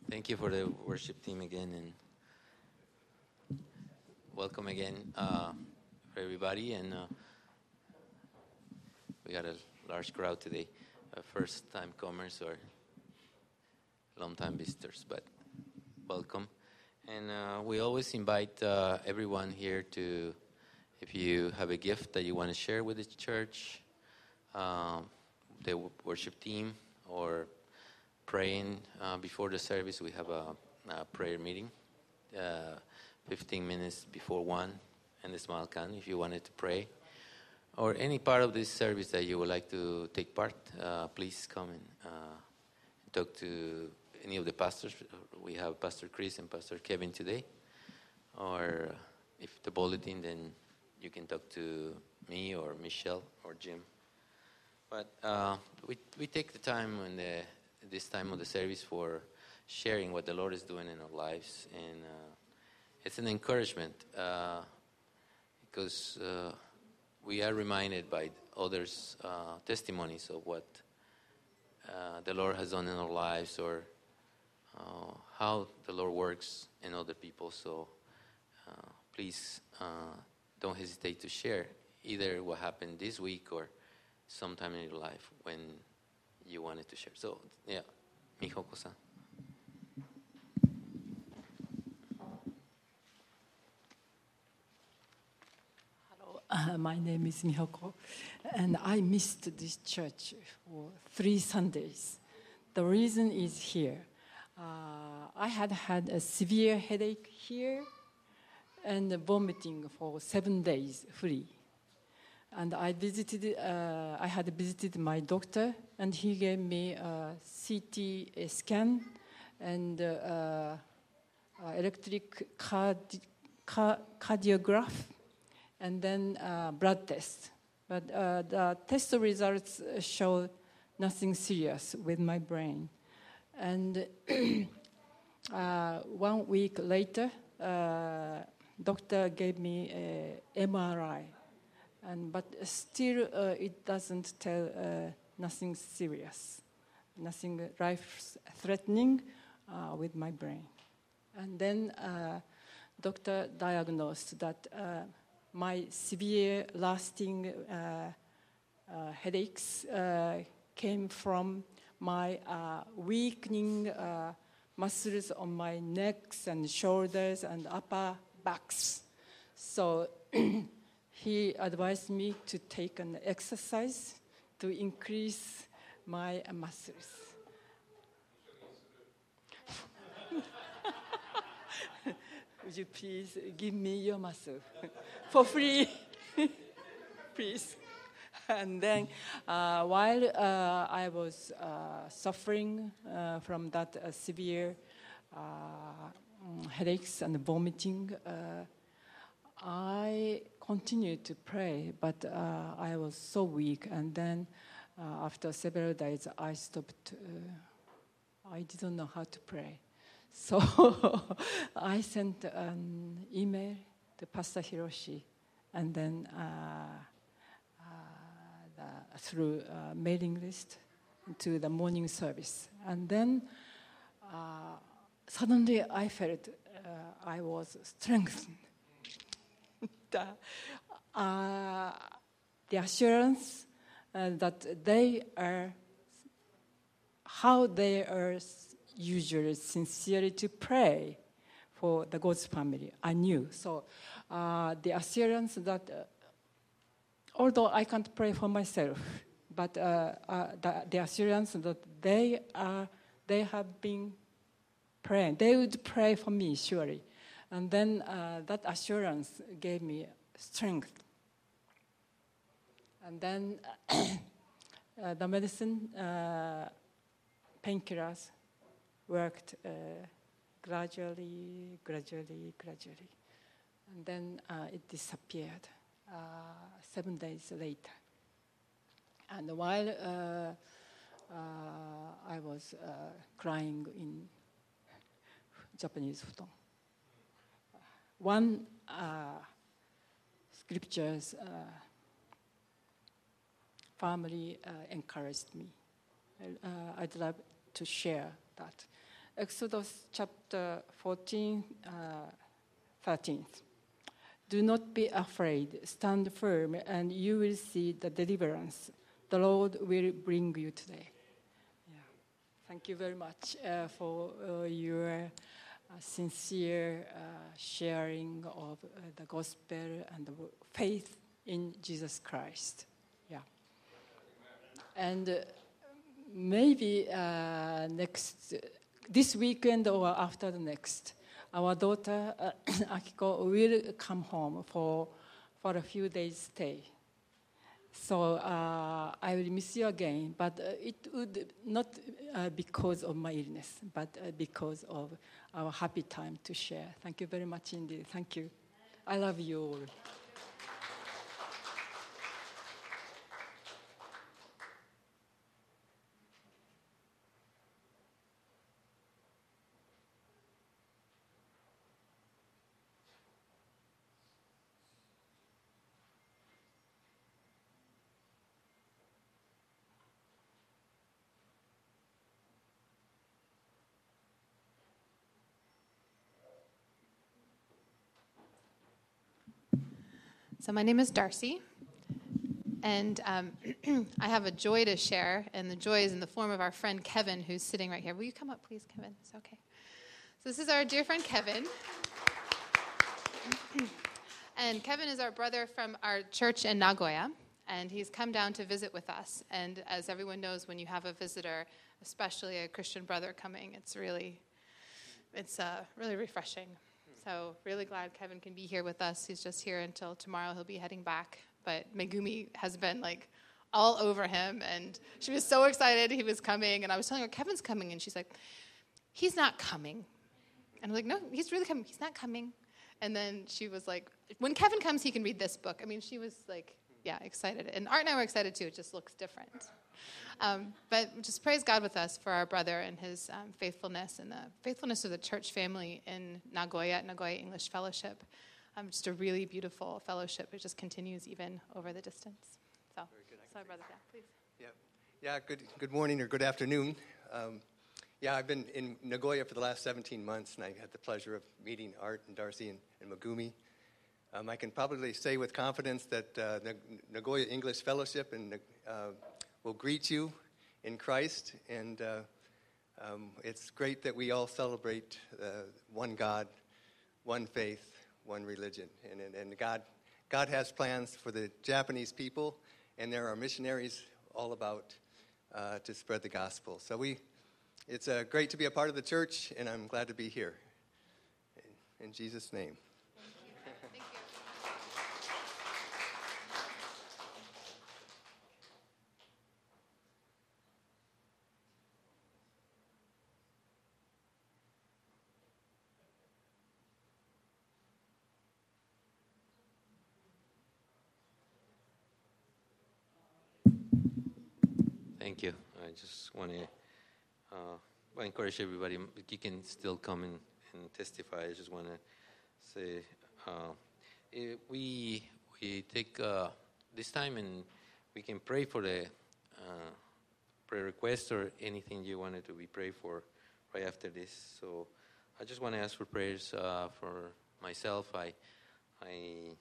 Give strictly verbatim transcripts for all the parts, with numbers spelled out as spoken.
Thank you for the worship team again, and welcome again uh, for everybody. And uh, we got a large crowd today, uh, first-time comers or long-time visitors, but welcome. And uh, we always invite uh, everyone here to, if you have a gift that you want to share with the church, um, the worship team, or praying uh, before the service. We have a, a prayer meeting, uh, fifteen minutes before one, in the small can, if you wanted to pray. Or any part of this service that you would like to take part, uh, please come and uh, talk to any of the pastors. We have Pastor Chris and Pastor Kevin today. Or if the bulletin, then you can talk to me or Michelle or Jim. But uh, we we take the time when the this time of the service for sharing what the Lord is doing in our lives, and uh, it's an encouragement uh, because uh, we are reminded by others' uh, testimonies of what uh, the Lord has done in our lives, or uh, how the Lord works in other people. So uh, please uh, don't hesitate to share either what happened this week or sometime in your life when you wanted to share. So, yeah, Mihoko-san. Hello, uh, my name is Mihoko, and I missed this church for three Sundays. The reason is here. Uh, I had had a severe headache here and vomiting for seven days free. And I visited, uh, I had visited my doctor, and he gave me a C T scan and uh, uh, electric cardi- car- cardiograph, and then uh, blood test. But uh, the test results show nothing serious with my brain. And uh, one week later, uh, doctor gave me a M R I. And, but still, uh, it doesn't tell uh, nothing serious, nothing life-threatening uh, with my brain. And then uh, doctor diagnosed that uh, my severe, lasting uh, uh, headaches uh, came from my uh, weakening uh, muscles on my necks and shoulders and upper backs. So he advised me to take an exercise to increase my muscles. Would you please give me your muscle for free? Please. And then uh, while uh, I was uh, suffering uh, from that uh, severe uh, headaches and vomiting, uh, I continued to pray, but uh, I was so weak. And then uh, after several days, I stopped. Uh, I didn't know how to pray. So I sent an email to Pastor Hiroshi, and then uh, uh, the, through a mailing list to the morning service. And then uh, suddenly I felt uh, I was strengthened. The, uh, the assurance uh, that they are, how they are usually sincerely to pray for the God's family, I knew. So uh, the assurance that, uh, although I can't pray for myself, but uh, uh, the, the assurance that they are, they have been praying, they would pray for me surely. And then uh, that assurance gave me strength. And then uh, the medicine, uh, painkillers, worked uh, gradually, gradually, gradually. And then uh, it disappeared uh, seven days later. And while uh, uh, I was uh, crying in Japanese futon, one uh, scriptures uh, family uh, encouraged me. Uh, I'd love to share that. Exodus chapter fourteen, uh, thirteen. Do not be afraid, stand firm, and you will see the deliverance the Lord will bring you today. Yeah. Thank you very much uh, for uh, your uh, sincere uh, sharing of uh, the gospel and the faith in Jesus Christ. Yeah. And uh, maybe uh, next, this weekend or after the next, our daughter uh, Akiko will come home for for a few days stay. So uh, I will miss you again, but uh, it would not uh, because of my illness, but uh, because of our happy time to share. Thank you very much indeed. Thank you. I love you all. So my name is Darcy, and um, I have a joy to share, and the joy is in the form of our friend Kevin, who's sitting right here. Will you come up, please, Kevin? It's okay. So this is our dear friend Kevin. And Kevin is our brother from our church in Nagoya, and he's come down to visit with us. And as everyone knows, when you have a visitor, especially a Christian brother coming, it's really, it's uh, really refreshing. So really glad Kevin can be here with us. He's just here until tomorrow. He'll be heading back. But Megumi has been like all over him, and she was so excited he was coming. And I was telling her, Kevin's coming, and she's like, he's not coming. And I was like, no, he's really coming. He's not coming. And then she was like, when Kevin comes, he can read this book. I mean, she was like, yeah, excited. And Art and I were excited too. It just looks different. Um, but just praise God with us for our brother and his um, faithfulness and the faithfulness of the church family in Nagoya at Nagoya English Fellowship. Um, just a really beautiful fellowship. It just continues even over the distance. So, sorry, brother, yeah, please. Yeah, yeah. Good, good morning or good afternoon. Um, yeah, I've been in Nagoya for the last seventeen months, and I had the pleasure of meeting Art and Darcy and, and Megumi. Um, I can probably say with confidence that uh, Nagoya English Fellowship and uh, will greet you in Christ, and uh, um, it's great that we all celebrate uh, one God, one faith, one religion, and, and, and God, God has plans for the Japanese people, and there are missionaries all about uh, to spread the gospel. So we, it's uh, great to be a part of the church, and I'm glad to be here. In, in Jesus' name. Thank you. I just want to uh, encourage everybody. You can still come in and testify. I just want to say uh, eh, we we take uh, this time and we can pray for the uh, prayer request or anything you wanted to be prayed for right after this. So I just want to ask for prayers uh, for myself. I I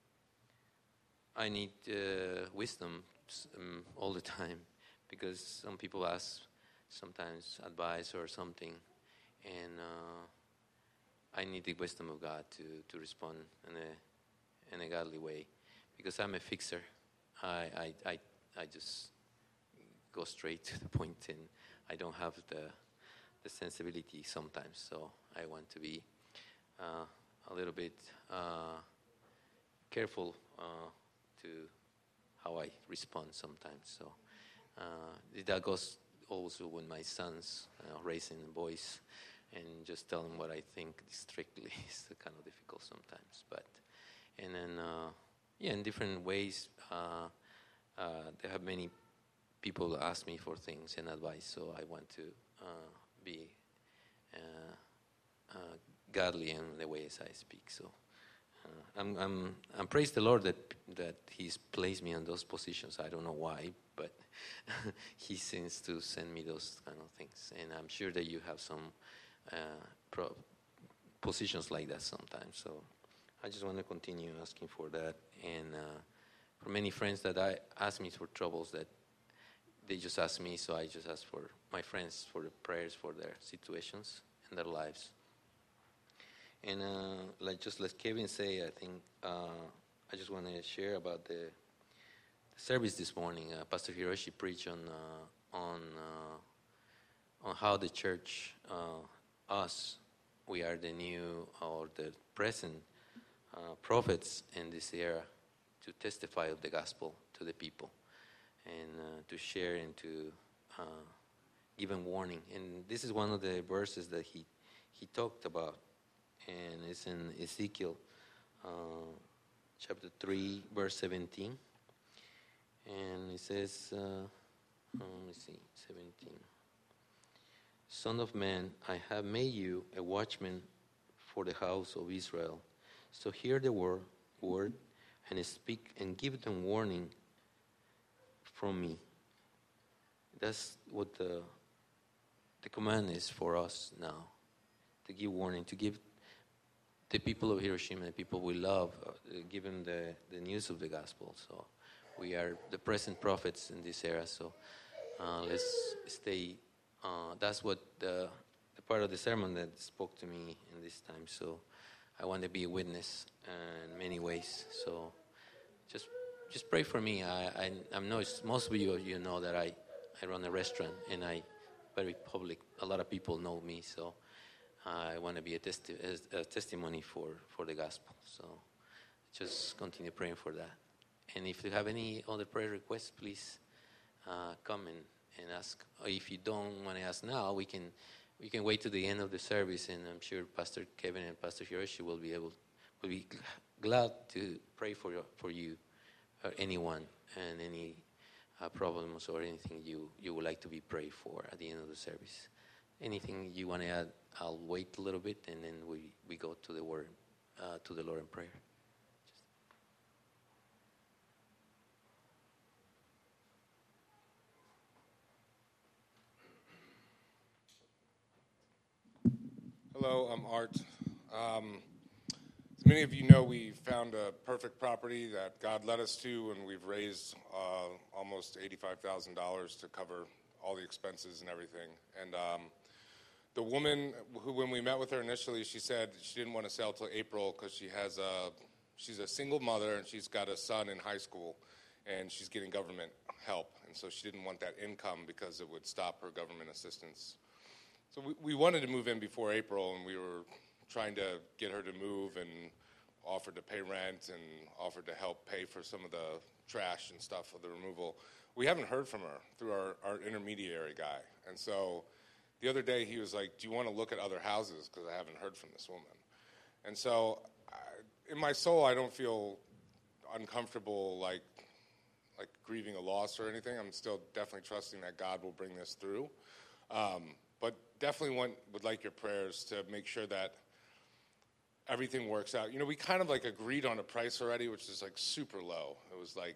I need uh, wisdom um, all the time. Because some people ask sometimes advice or something, and uh, I need the wisdom of God to, to respond in a in a godly way. Because I'm a fixer, I I I, I just go straight to the point, and I don't have the the sensibility sometimes. So I want to be uh, a little bit uh, careful uh, to how I respond sometimes. So. Uh, that goes also with my sons, uh, raising boys, and just tell them what I think strictly is kind of difficult sometimes. But and then uh, yeah, in different ways, uh, uh, there have many people ask me for things and advice, so I want to uh, be uh, uh, godly in the ways I speak. So. Uh, I'm, I'm, I'm praise the Lord that that He's placed me in those positions. I don't know why, but He seems to send me those kind of things. And I'm sure that you have some uh, pro- positions like that sometimes. So I just want to continue asking for that. And uh, for many friends that I ask me for troubles, that they just ask me, so I just ask for my friends for the prayers for their situations and their lives. And uh, like just like Kevin say, I think uh, I just want to share about the, the service this morning. Uh, Pastor Hiroshi preached on uh, on uh, on how the church, uh, us, we are the new or the present uh, prophets in this era to testify of the gospel to the people and uh, to share and to uh, give them warning. And this is one of the verses that he he talked about. And it's in Ezekiel uh, chapter three, verse seventeen. And it says, uh, oh, let me see, seventeen. Son of man, I have made you a watchman for the house of Israel. So hear the word, word and speak and give them warning from me. That's what the, the command is for us now, to give warning, to give the people of Hiroshima, the people we love, uh, give them the, the news of the gospel. So we are the present prophets in this era. So uh, let's stay. Uh, that's what the, the part of the sermon that spoke to me in this time. So I want to be a witness uh, in many ways. So just just pray for me. I I, I know most of you you know that I, I run a restaurant and I very public. A lot of people know me. So. I want to be a, testi- a testimony for, for the gospel. So just continue praying for that. And if you have any other prayer requests, please uh, come and, and ask. Or if you don't want to ask now, we can we can wait to the end of the service, and I'm sure Pastor Kevin and Pastor Hiroshi will be able will be glad to pray for you, for you or anyone and any uh, problems or anything you, you would like to be prayed for at the end of the service. Anything you want to add, I'll wait a little bit, and then we, we go to the word, uh, to the Lord in prayer. Hello, I'm Art. Um, as many of you know, we found a perfect property that God led us to, and we've raised uh, almost eighty-five thousand dollars to cover all the expenses and everything. And um, the woman who, when we met with her initially, she said she didn't want to sell till April because she has a, she's a single mother and she's got a son in high school and she's getting government help. And so she didn't want that income because it would stop her government assistance. So we, we wanted to move in before April, and we were trying to get her to move and offered to pay rent and offered to help pay for some of the trash and stuff for the removal. We haven't heard from her through our, our intermediary guy. And so the other day, he was like, do you want to look at other houses? Because I haven't heard from this woman. And so I, in my soul, I don't feel uncomfortable, like like grieving a loss or anything. I'm still definitely trusting that God will bring this through. Um, but definitely want, would like your prayers to make sure that everything works out. You know, we kind of like agreed on a price already, which is like super low. It was like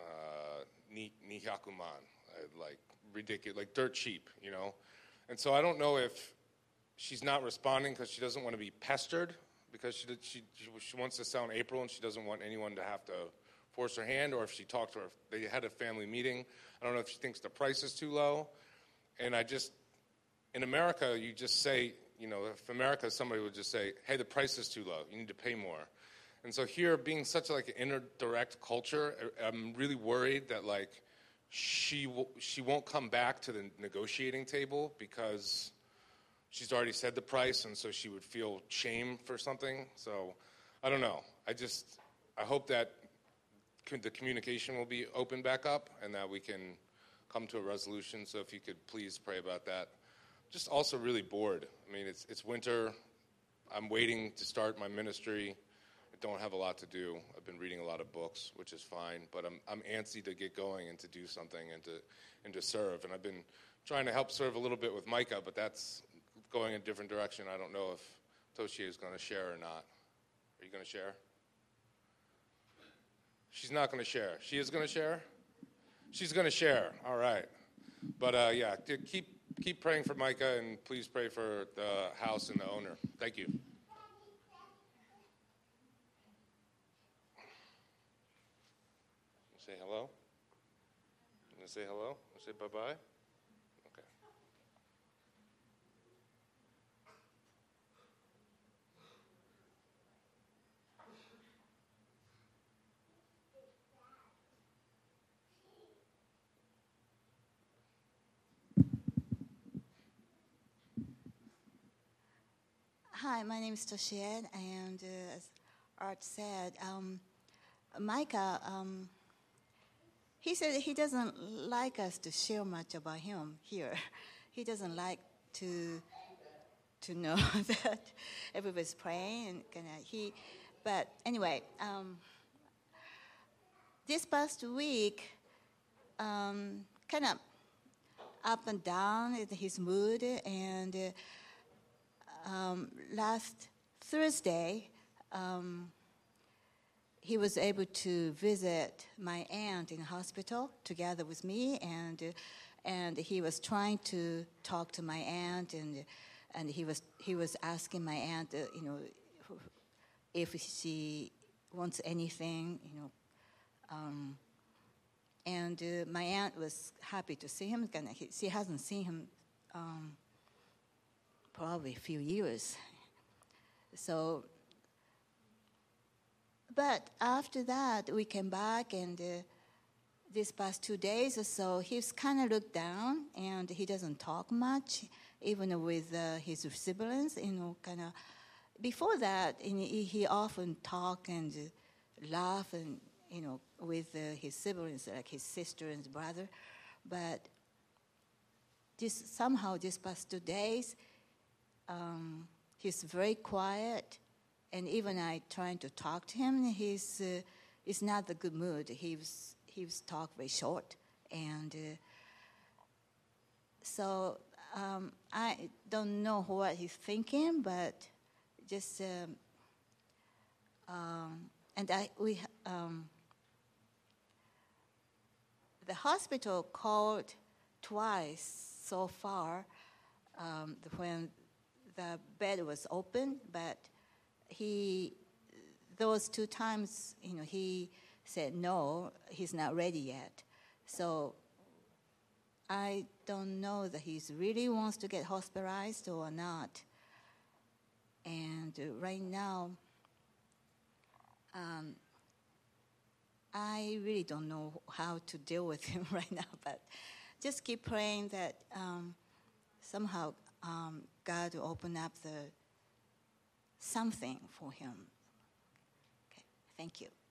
uh, ni nihakuman, like ridiculous, like dirt cheap, you know. And so I don't know if she's not responding because she doesn't want to be pestered, because she, did, she she wants to sell in April and she doesn't want anyone to have to force her hand, or if she talked to her, they had a family meeting. I don't know if she thinks the price is too low. And I just, in America, you just say, you know, if America, somebody would just say, hey, the price is too low, you need to pay more. And so here, being such like an indirect culture, I'm really worried that like, She will, she won't come back to the negotiating table because she's already said the price, and so she would feel shame for something. So I don't know. I just, I hope that the communication will be open back up and that we can come to a resolution. So if you could please pray about that. Just also really bored. I mean, it's it's winter. I'm waiting to start my ministry. Don't have a lot to do. I've been reading a lot of books, which is fine, but I'm I'm antsy to get going and to do something and to and to serve. And I've been trying to help serve a little bit with Micah, but that's going in a different direction. I don't know if Toshie is going to share or not. Are you going to share? She's not going to share. She is going to share? She's going to share. All right. But uh, yeah, keep keep praying for Micah, and please pray for the house and the owner. Thank you. Say hello. You gonna say hello? You say bye-bye? Okay. Hi, my name is Toshied, and uh, as Art said, um, Micah, um, he said he doesn't like us to share much about him here. He doesn't like to to know that everybody's praying and kind of he. But anyway, um, this past week, um, kind of up and down in his mood, and uh, um, last Thursday. Um, He was able to visit my aunt in the hospital together with me, and uh, and he was trying to talk to my aunt, and and he was he was asking my aunt, uh, you know, if she wants anything, you know, um, and uh, my aunt was happy to see him. Kind of, she hasn't seen him um, probably a few years, so. But after that, we came back, and uh, these past two days or so, he's kind of looked down, and he doesn't talk much, even with uh, his siblings, you know, kind of. Before that, he, he often talk and uh, laugh, and you know, with uh, his siblings, like his sister and his brother. But this somehow, these past two days, um, he's very quiet. And even I trying to talk to him, he's uh, he's not a good mood. He was he was talk very short, and uh, so um, I don't know what he's thinking, but just um, um, and I we um, the hospital called twice so far um, when the bed was open, but. He, those two times, you know, he said no, he's not ready yet. So I don't know that he really wants to get hospitalized or not. And uh, right now, um, I really don't know how to deal with him right now, but just keep praying that um, somehow um, God will open up the something for him. Okay, thank you.